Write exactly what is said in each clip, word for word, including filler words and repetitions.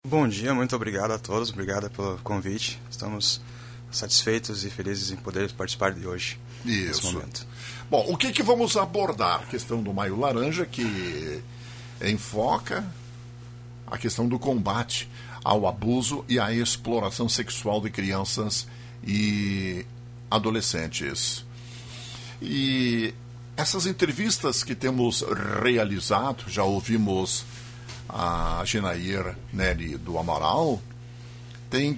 Bom dia, muito obrigado a todos, obrigado pelo convite. Estamos satisfeitos e felizes em poder participar de hoje, Isso. nesse momento. Bom, o que, que vamos abordar? A questão do Maio Laranja, que enfoca a questão do combate ao abuso e à exploração sexual de crianças e adolescentes. E essas entrevistas que temos realizado, já ouvimos a Genair Nery do Amaral, tem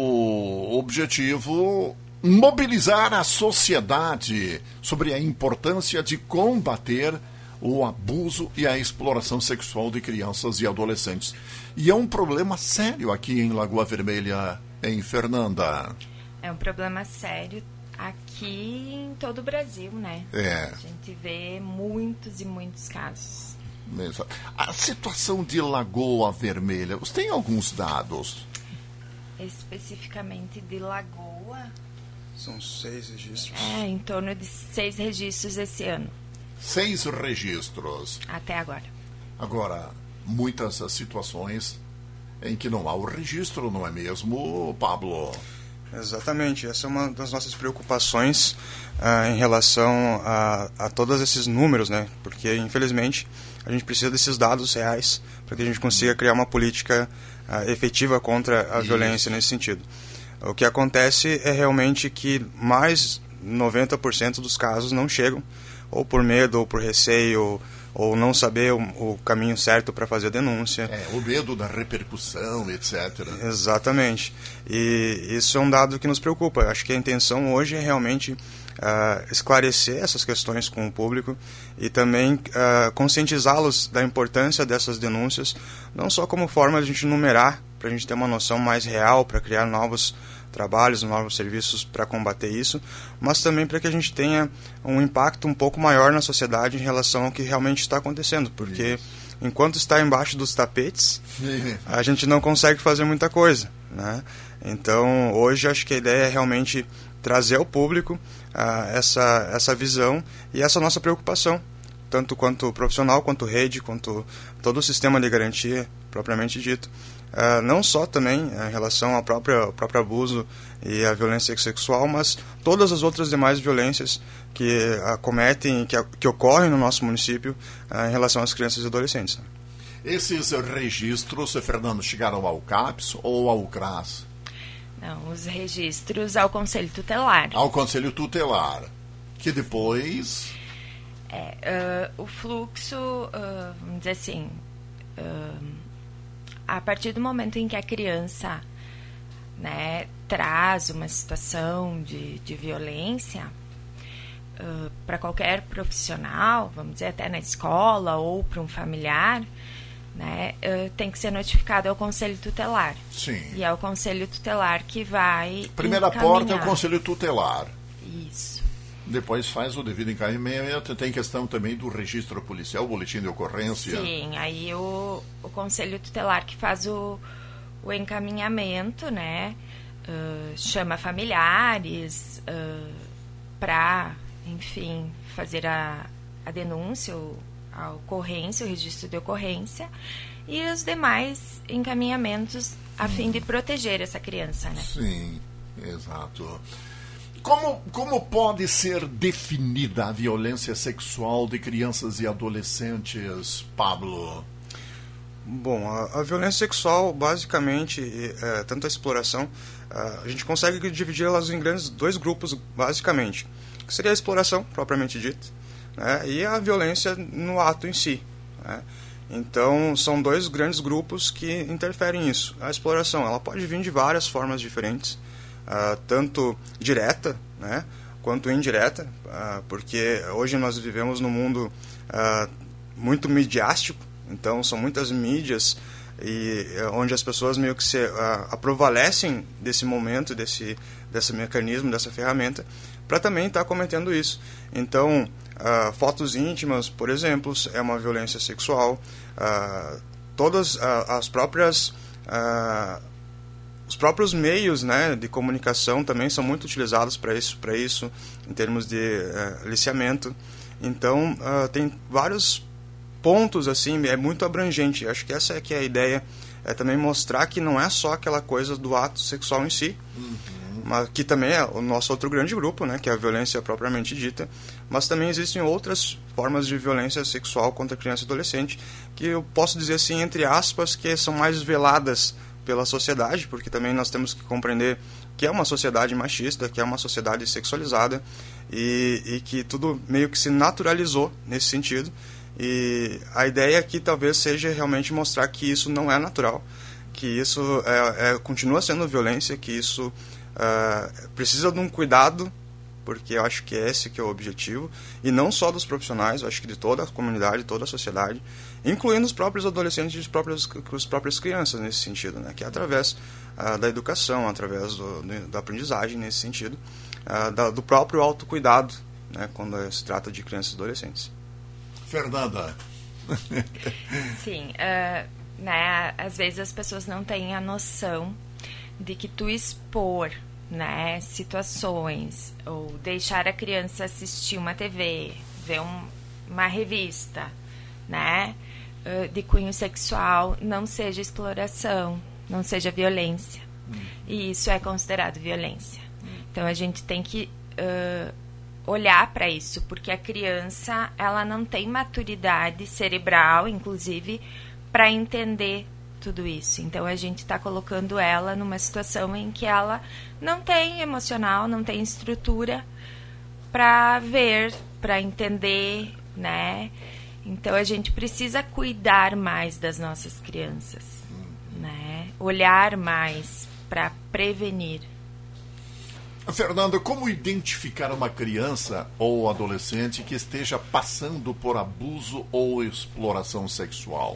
como objetivo mobilizar a sociedade sobre a importância de combater o abuso e a exploração sexual de crianças e adolescentes. E é um problema sério aqui em Lagoa Vermelha, em Fernanda. É um problema sério aqui em todo o Brasil, né? É. A gente vê muitos e muitos casos. Mesmo. A situação de Lagoa Vermelha, você tem alguns dados? Especificamente de Lagoa? São seis registros. É, em torno de seis registros esse ano. Seis registros. Até agora. Agora, muitas situações em que não há o registro, não é mesmo, Pablo? Exatamente, essa é uma das nossas preocupações ah, em relação a, a todos esses números, né? Porque, infelizmente, a gente precisa desses dados reais para que a gente consiga criar uma política ah, efetiva contra a Isso. violência nesse sentido. O que acontece é realmente que mais noventa por cento dos casos não chegam, ou por medo, ou por receio, ou não saber o, o caminho certo para fazer a denúncia. É, o medo da repercussão, etcétera. Exatamente. E isso é um dado que nos preocupa. Acho que a intenção hoje é realmente uh, esclarecer essas questões com o público e também uh, conscientizá-los da importância dessas denúncias, não só como forma de a gente numerar, para a gente ter uma noção mais real, para criar novos trabalhos, novos serviços para combater isso, mas também para que a gente tenha um impacto um pouco maior na sociedade em relação ao que realmente está acontecendo, porque isso. Enquanto está embaixo dos tapetes, a gente não consegue fazer muita coisa, né? Então, hoje acho que a ideia é realmente trazer ao público uh, essa, essa visão e essa nossa preocupação, tanto quanto profissional, quanto rede, quanto todo o sistema de garantia propriamente dito. Uh, não só também uh, em relação ao próprio, ao próprio abuso e à violência sexual, mas todas as outras demais violências que acometem, que, que ocorrem no nosso município uh, em relação às crianças e adolescentes. Esses registros, Fernando, chegaram ao CAPS ou ao CRAS? Não, os registros ao Conselho Tutelar. Ao Conselho Tutelar, que depois... É, uh, o fluxo, uh, vamos dizer assim... Uh, a partir do momento em que a criança, né, traz uma situação de, de violência uh, para qualquer profissional, vamos dizer até na escola ou para um familiar, né, uh, tem que ser notificado ao Conselho Tutelar. Sim. E é o Conselho Tutelar que vai Primeira encaminhar. porta é o Conselho Tutelar. Isso. Depois faz o devido encaminhamento. Tem questão também do registro policial, o boletim de ocorrência. Sim, aí o, o Conselho Tutelar que faz o, o encaminhamento, né? Uh, chama familiares uh, para, enfim, fazer a, a denúncia, a ocorrência, o registro de ocorrência e os demais encaminhamentos a hum. fim de proteger essa criança, né? Sim, exato. Como, como pode ser definida a violência sexual de crianças e adolescentes, Pablo? Bom, a, a violência sexual, basicamente, é, tanto a exploração, a gente consegue dividir elas em grandes dois grupos, basicamente, que seria a exploração, propriamente dita, né, e a violência no ato em si, né? Então, são dois grandes grupos que interferem nisso. A exploração, ela pode vir de várias formas diferentes, Uh, tanto direta, né, quanto indireta, uh, porque hoje nós vivemos num mundo uh, muito midiástico, então são muitas mídias e uh, onde as pessoas meio que se uh, aprovalecem desse momento, desse, desse mecanismo, dessa ferramenta, para também estar tá cometendo isso. Então, uh, fotos íntimas, por exemplo, é uma violência sexual, uh, todas uh, as próprias... Uh, Os próprios meios, né, de comunicação também são muito utilizados para isso, para isso, em termos de uh, aliciamento. Então, uh, tem vários pontos, assim, é muito abrangente. Acho que essa é, que é a ideia é também mostrar que não é só aquela coisa do ato sexual em si, uhum. mas que também é o nosso outro grande grupo, né, que é a violência propriamente dita, mas também existem outras formas de violência sexual contra criança e adolescente, que eu posso dizer assim, entre aspas, que são mais veladas pela sociedade, porque também nós temos que compreender que é uma sociedade machista, que é uma sociedade sexualizada, e, e que tudo meio que se naturalizou nesse sentido. E a ideia aqui talvez seja realmente mostrar que isso não é natural, que isso é, é, continua sendo violência, que isso é, precisa de um cuidado, porque eu acho que é esse que é o objetivo, e não só dos profissionais, eu acho que de toda a comunidade, toda a sociedade, incluindo os próprios adolescentes e as próprias, as próprias crianças nesse sentido, né? Que é através uh, da educação, através do, do, da aprendizagem nesse sentido, uh, da, do próprio autocuidado, né? Quando se trata de crianças e adolescentes. Fernanda. Sim, uh, né, às vezes as pessoas não têm a noção de que tu expor, né, situações, ou deixar a criança assistir uma T V, ver um, uma revista, né, uh, de cunho sexual, não seja exploração, não seja violência. Hum. E isso é considerado violência. Hum. Então a gente tem que uh, olhar para isso, porque a criança, ela não tem maturidade cerebral, inclusive, para entender tudo isso. Então a gente está colocando ela numa situação em que ela não tem emocional, não tem estrutura para ver, para entender, né? Então a gente precisa cuidar mais das nossas crianças, né? Olhar mais para prevenir. Fernanda, como identificar uma criança ou adolescente que esteja passando por abuso ou exploração sexual?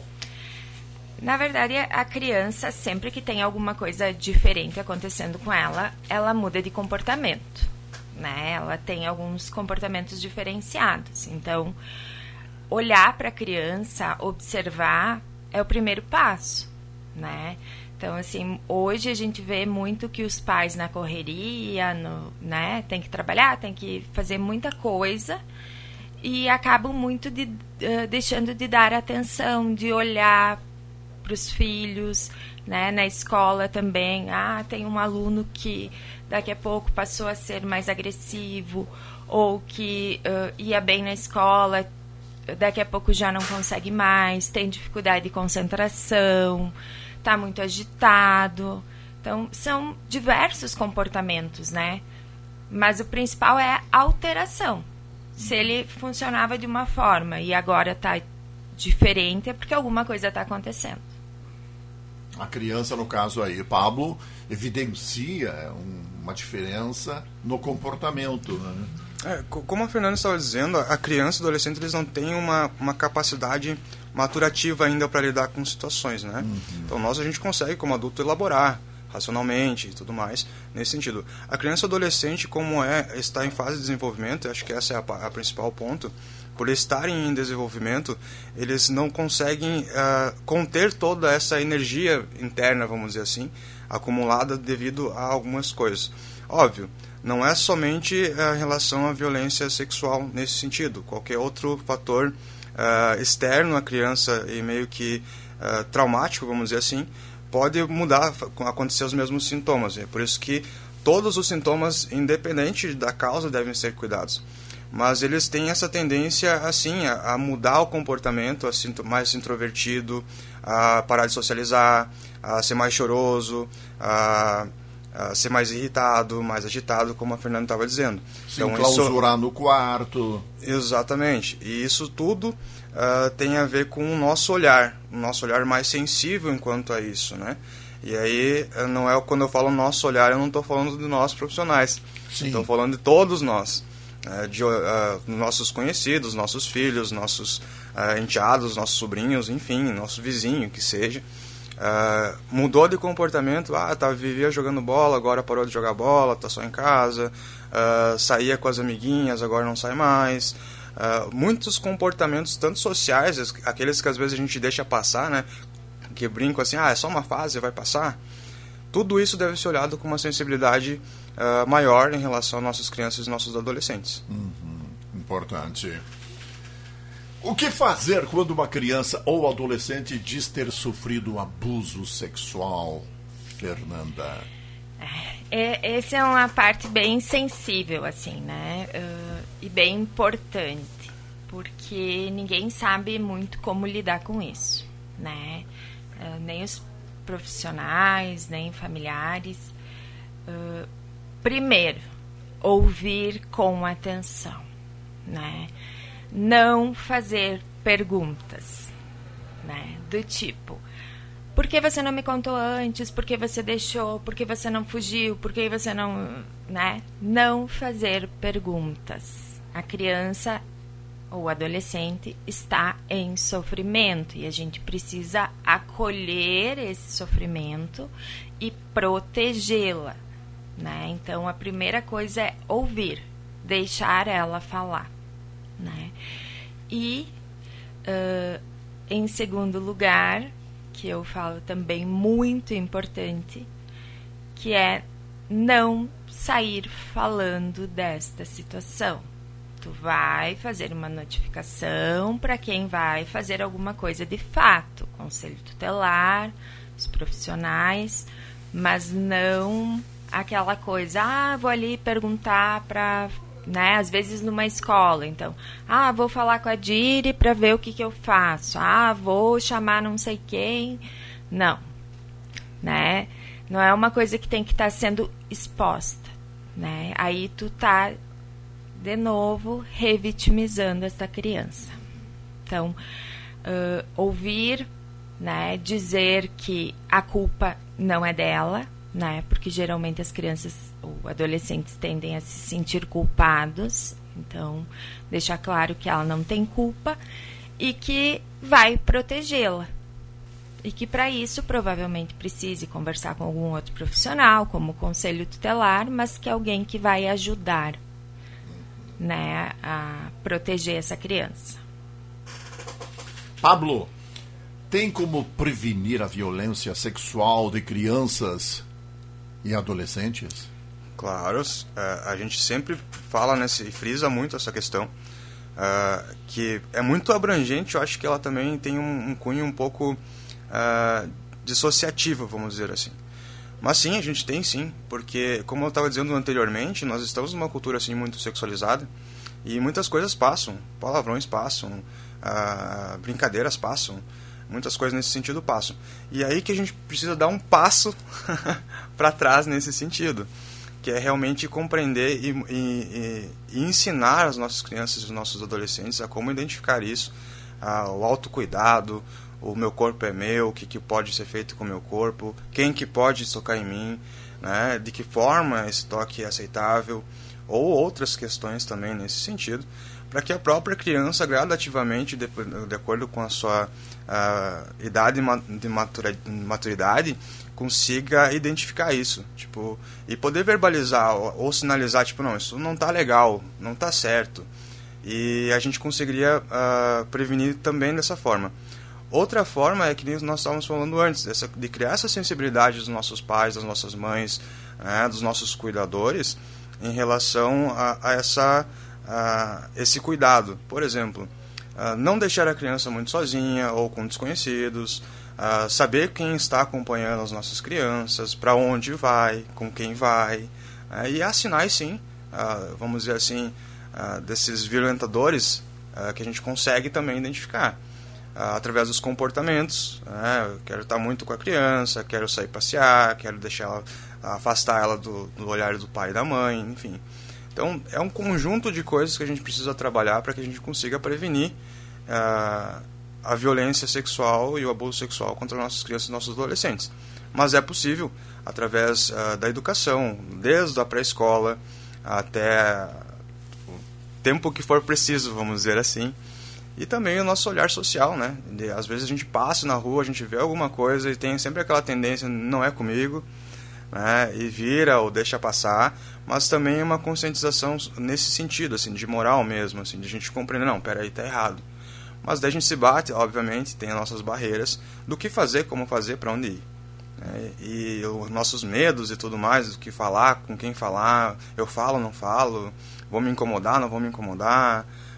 Na verdade, a criança, sempre que tem alguma coisa diferente acontecendo com ela, ela muda de comportamento, né? Ela tem alguns comportamentos diferenciados. Então, olhar para a criança, observar, é o primeiro passo, né? Então, assim, hoje a gente vê muito que os pais na correria, no, né, tem que trabalhar, tem que fazer muita coisa e acabam muito de, uh, deixando de dar atenção, de olhar para os filhos, né, na escola também. Ah, tem um aluno que daqui a pouco passou a ser mais agressivo, ou que uh, ia bem na escola, daqui a pouco já não consegue mais, tem dificuldade de concentração, está muito agitado. Então, são diversos comportamentos, né? Mas o principal é a alteração. Se ele funcionava de uma forma e agora está diferente, é porque alguma coisa está acontecendo. A criança, no caso aí, Pablo, evidencia uma diferença no comportamento, né? É, como a Fernanda estava dizendo, a criança e o adolescente, eles não têm uma, uma capacidade maturativa ainda para lidar com situações, né? Uhum. Então nós a gente consegue, como adulto, elaborar racionalmente e tudo mais, nesse sentido. A criança e o adolescente, como é, está em fase de desenvolvimento, eu acho que essa é a, a principal ponto, por estarem em desenvolvimento, eles não conseguem uh, conter toda essa energia interna, vamos dizer assim, acumulada devido a algumas coisas. Óbvio, não é somente em relação à violência sexual nesse sentido. Qualquer outro fator uh, externo à criança e meio que uh, traumático, vamos dizer assim, pode mudar, acontecer os mesmos sintomas. É por isso que todos os sintomas, independente da causa, devem ser cuidados. Mas eles têm essa tendência assim, a, a mudar o comportamento, a ser mais introvertido, a parar de socializar, a ser mais choroso, a... Uh, ser mais irritado, mais agitado, como a Fernanda estava dizendo. Se então, enclausurar isso... no quarto. Exatamente. E isso tudo uh, tem a ver com o nosso olhar, o nosso olhar mais sensível enquanto a isso, né? E aí, não é quando eu falo nosso olhar, eu não estou falando de nós profissionais. Estou falando de todos nós. Uh, de uh, nossos conhecidos, nossos filhos, nossos uh, enteados, nossos sobrinhos, enfim, nosso vizinho, que seja. Uh, mudou de comportamento, ah, tá, vivia jogando bola, agora parou de jogar bola, tá só em casa, uh, saía com as amiguinhas, agora não sai mais. Uh, muitos comportamentos, tanto sociais, aqueles que às vezes a gente deixa passar, né, que brincam assim, ah, é só uma fase, vai passar. Tudo isso deve ser olhado com uma sensibilidade uh, maior em relação às nossas crianças e nossos adolescentes. Uhum, importante. O que fazer quando uma criança ou adolescente diz ter sofrido abuso sexual, Fernanda? É, essa é uma parte bem sensível, assim, né? Uh, e bem importante, porque ninguém sabe muito como lidar com isso, né? Uh, nem os profissionais, nem familiares. Uh, primeiro, ouvir com atenção, né? Não fazer perguntas, né? Do tipo, por que você não me contou antes? Por que você deixou? Por que você não fugiu? Por que você não... né? Não fazer perguntas. A criança ou o adolescente está em sofrimento e a gente precisa acolher esse sofrimento e protegê-la, né? Então, a primeira coisa é ouvir, deixar ela falar, né? E, uh, em segundo lugar, que eu falo também muito importante, que é não sair falando desta situação. Tu vai fazer uma notificação para quem vai fazer alguma coisa de fato, conselho tutelar, os profissionais, mas não aquela coisa, ah, vou ali perguntar para, né, às vezes numa escola, então, ah, vou falar com a Diri para ver o que que eu faço, ah, vou chamar não sei quem, não, né, não é uma coisa que tem que estar sendo exposta, né, aí tu tá, de novo, revitimizando essa criança. Então, uh, ouvir, né, dizer que a culpa não é dela, né, porque geralmente as crianças ou adolescentes tendem a se sentir culpados, então deixar claro que ela não tem culpa e que vai protegê-la. E que para isso provavelmente precise conversar com algum outro profissional, como o conselho tutelar, mas que alguém que vai ajudar, né, a proteger essa criança. Pablo, tem como prevenir a violência sexual de crianças e adolescentes? Claro, uh, a gente sempre fala, né, e frisa muito essa questão, uh, que é muito abrangente. Eu acho que ela também tem um, um cunho um pouco uh, dissociativo, vamos dizer assim. Mas sim, a gente tem sim, porque, como eu estava dizendo anteriormente, nós estamos numa cultura assim muito sexualizada e muitas coisas passam, palavrões passam, uh, brincadeiras passam, muitas coisas nesse sentido passam. E aí que a gente precisa dar um passo para trás nesse sentido, que é realmente compreender e, e, e ensinar as nossas crianças e os nossos adolescentes a como identificar isso, uh, o autocuidado, o meu corpo é meu, o que, que pode ser feito com o meu corpo, quem que pode tocar em mim, né, de que forma esse toque é aceitável, ou outras questões também nesse sentido, para que a própria criança, gradativamente, de, de acordo com a sua uh, idade de maturidade, consiga identificar isso, tipo, e poder verbalizar ou, ou sinalizar, tipo, não, isso não está legal, não está certo, e a gente conseguiria uh, prevenir também dessa forma. Outra forma é que nós estávamos falando antes, dessa, de criar essa sensibilidade dos nossos pais, das nossas mães, né, dos nossos cuidadores, em relação a, a, essa, a esse cuidado. Por exemplo, uh, não deixar a criança muito sozinha ou com desconhecidos, uh, saber quem está acompanhando as nossas crianças, para onde vai, com quem vai, uh, e há sinais, sim, uh, vamos dizer assim, uh, desses violentadores uh, que a gente consegue também identificar. Uh, através dos comportamentos, né? Eu quero estar muito com a criança, quero sair passear, quero deixar ela, afastar ela do, do olhar do pai e da mãe, enfim. Então, é um conjunto de coisas que a gente precisa trabalhar para que a gente consiga prevenir uh, a violência sexual e o abuso sexual contra nossas crianças e nossos adolescentes. Mas é possível através uh, da educação, desde a pré-escola até o tempo que for preciso, vamos dizer assim. E também o nosso olhar social, né? De, às vezes a gente passa na rua, a gente vê alguma coisa e tem sempre aquela tendência, não é comigo, né? E vira ou deixa passar, mas também uma conscientização nesse sentido, assim, de moral mesmo, assim, de a gente compreender, não, peraí, tá errado. Mas daí a gente se bate, obviamente, tem as nossas barreiras do que fazer, como fazer, para onde ir. Né? E os nossos medos e tudo mais, do que falar, com quem falar, eu falo, não falo, vou me incomodar, não vou me incomodar,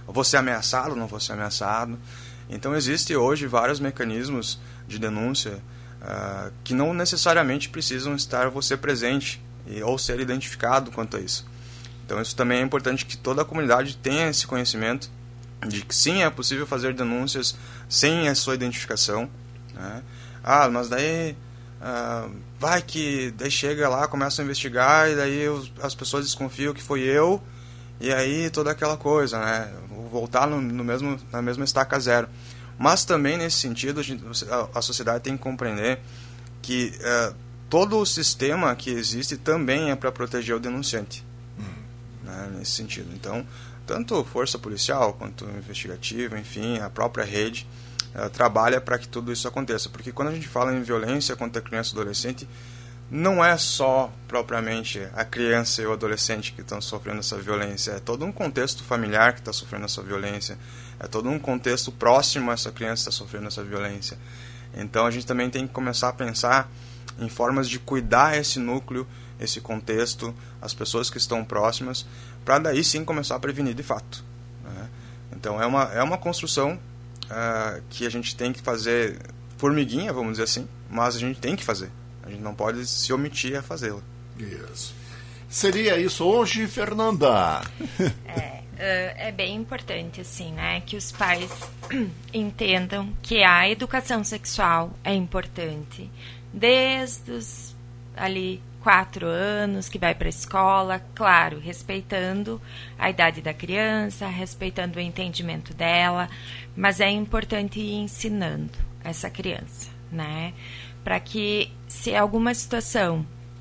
vou ser ameaçado ou não vou ser ameaçado. Então, existem hoje vários mecanismos de denúncia uh, que não necessariamente precisam estar você presente e, ou ser identificado quanto a isso. Então, isso também é importante que toda a comunidade tenha esse conhecimento de que sim, é possível fazer denúncias sem a sua identificação, né? Ah, mas daí uh, vai que daí chega lá, começa a investigar e daí os, as pessoas desconfiam que foi eu e aí toda aquela coisa, né? Vou voltar no, no mesmo, na mesma estaca zero. Mas também nesse sentido a, gente, a, a sociedade tem que compreender que uh, todo o sistema que existe também é para proteger o denunciante, hum. né? Nesse sentido. Então, tanto força policial quanto investigativa, enfim, a própria rede uh, trabalha para que tudo isso aconteça. Porque quando a gente fala em violência contra criança e adolescente, não é só propriamente a criança e o adolescente que estão sofrendo essa violência, é todo um contexto familiar que está sofrendo essa violência, é todo um contexto próximo a essa criança que está sofrendo essa violência. Então a gente também tem que começar a pensar em formas de cuidar esse núcleo, esse contexto, as pessoas que estão próximas, para daí sim começar a prevenir de fato, né? Então é uma, é uma construção uh, que a gente tem que fazer formiguinha, vamos dizer assim, mas a gente tem que fazer. A gente não pode se omitir a fazê-la. Isso. Seria isso hoje, Fernanda? É, é bem importante, assim, né, que os pais entendam que a educação sexual é importante. Desde os ali quatro anos que vai para a escola, claro, respeitando a idade da criança, respeitando o entendimento dela, mas é importante ir ensinando essa criança, né? Para que, se alguma situação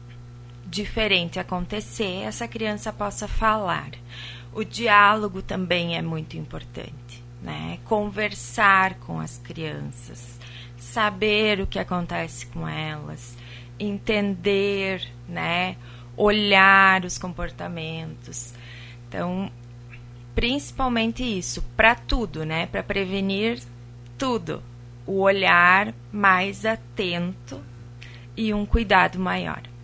diferente acontecer, essa criança possa falar. O diálogo também é muito importante, né? Conversar com as crianças, saber o que acontece com elas, entender, né? Olhar os comportamentos. Então, principalmente isso, para tudo, né? Para prevenir tudo. O olhar mais atento e um cuidado maior.